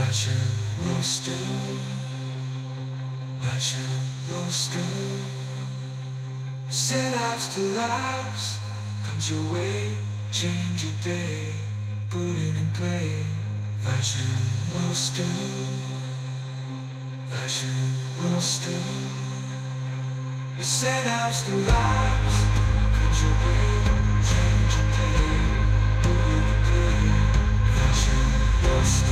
Fashion roaster, fashion roaster. Set out to lives, comes your way, change your day, put it in play. Fashion roaster, fashion roaster. Set out to lives, comes your way, change your day, put it in play. Fashion roaster.